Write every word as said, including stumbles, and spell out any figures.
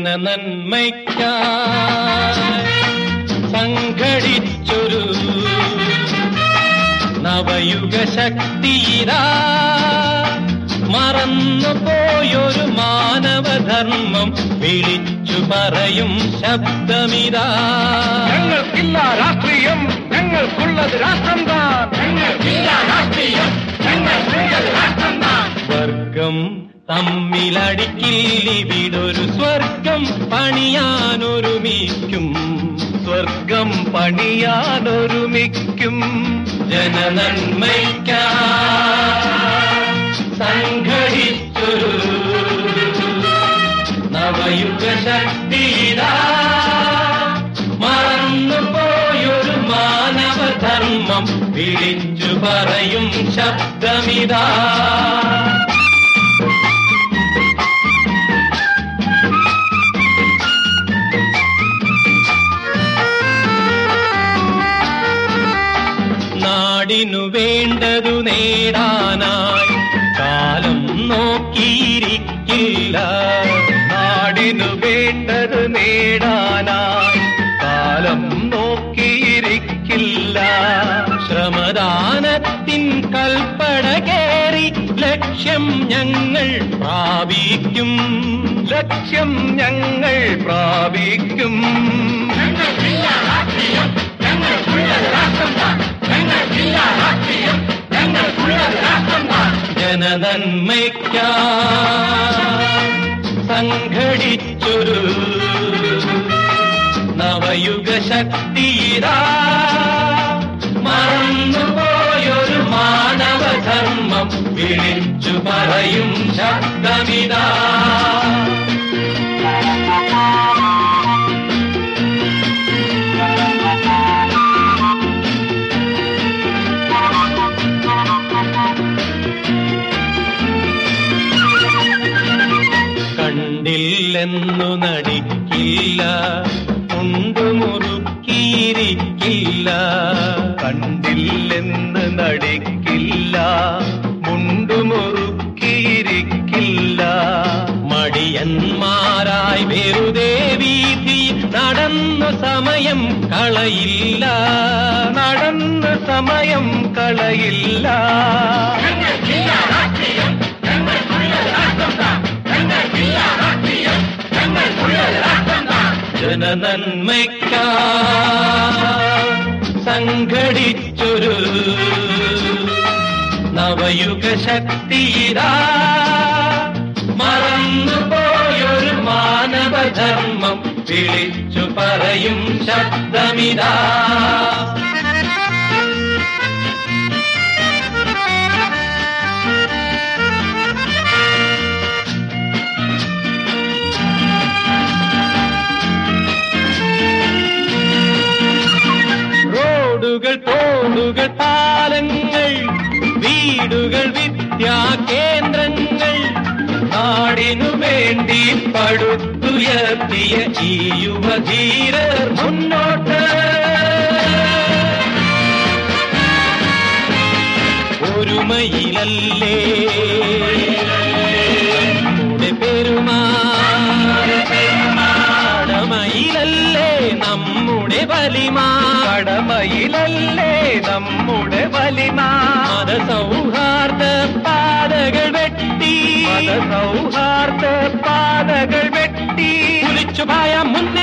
ജനനന്മയ്ക്കായി സംഘടിച്ചൊരു നവയുഗ ശക്തിയിതാ, മറന്നു പോയൊരു മാനവധർമ്മം വിളിച്ചു പറയും ശബ്ദമിതാ. ഞങ്ങൾക്കില്ല രാഷ്ട്രീയം, ഞങ്ങൾക്കുള്ളത് രാഷ്ട്രം താൻ. ഞങ്ങൾക്കില്ല രാഷ്ട്രീയം, ഞങ്ങൾക്കുള്ളത് രാഷ്ട്രം താൻ. സ്വർഗം തമ്മിലടിക്കില്ലിവിടൊരു സ്വർഗം പണിയാനൊരുമിക്കും, സ്വർഗം പണിയാനൊരുമിക്കും. ജനനന്മയ്ക്കായി സംഘടിച്ചൊരു നവയുഗ ശക്തിയിതാ, മറന്നുപോയൊരു മാനവധർമ്മം വിളിച്ചു പറയും ശബ്ദമിതാ. നാടിനു വേണ്ടതു നേടാനായി കാലം നോക്കിയിരിക്കില്ല, നാടിനു വേണ്ടത് നേടാനായി കാലം നോക്കിയിരിക്കില്ല. ശ്രമദാനത്തിൻ കൽപ്പട കേറി ലക്ഷ്യം ഞങ്ങൾ പ്രാപിക്കും, ലക്ഷ്യം ഞങ്ങൾ പ്രാപിക്കും. ഞങ്ങൾക്കില്ല രാഷ്ട്രീയം, ഞങ്ങൾക്കുള്ളത് രാഷ്ട്രം താൻ. ഞങ്ങൾക്കില്ല രാഷ്ട്രീയം, ഞങ്ങൾക്കുള്ളത് രാഷ്ട്രം താൻ. ജനനന്മയ്ക്കായി സംഘടിച്ചൊരു നവയുഗ ശക്തിയിതാ, മറന്നുപോയൊരു മാനവധർമ്മം വിളിച്ചു പറയും ശബ്ദമിതാ. കണ്ടില്ലെന്നു നടിക്കില്ല, മുണ്ടുമുറുക്കിയിരിക്കില്ല. കണ്ടില്ലെന്ന് നടിക്കില്ല, മുണ്ടുമുറുക്കിയിരിക്കില്ല. മടിയന്മാരായി വെറുതെ വീതി നടന്നു സമയം കളയില്ല, നടന്ന് സമയം കളയില്ല. ഞങ്ങൾക്കില്ല രാഷ്ട്രീയം, ഞങ്ങൾക്കുള്ളത് രാഷ്ട്രം താൻ. ഞങ്ങൾക്കില്ല രാഷ്ട്രീയം, ഞങ്ങൾക്കുള്ളത് രാഷ്ട്രം താൻ. ജനനന്മയ്ക്കായി സംഘടിച്ചൊരു നവയുഗ ശക്തിയിതാ, മറന്നുപോയൊരു മാനവധർമ്മം വിളിച്ചു പറയും ശബ്ദമിതാ. റോഡുകൾ, തോടുകൾ, പാലങ്ങൾ, വീടുകൾ, വിദ്യാകേന്ദ്രങ്ങൾ, നാടിനു വേണ്ടി പടുത്തുയർത്തിയ ഈ യുവധീരർ മുന്നോട്ട്. ഒരുമയിലല്ലേ നമ്മുടെ പെരുമാടമയിലല്ലേ നമ്മുടെ വലിമ, കടമയിലല്ലേ നമ്മുടെ വലിമ. മതസൗഹാർദ്ദ പാതകൾ വെട്ടി, മതസൗഹാർദ്ദ പാതകൾ വെട്ടി കുലിച്ചു പായ മുന്നേ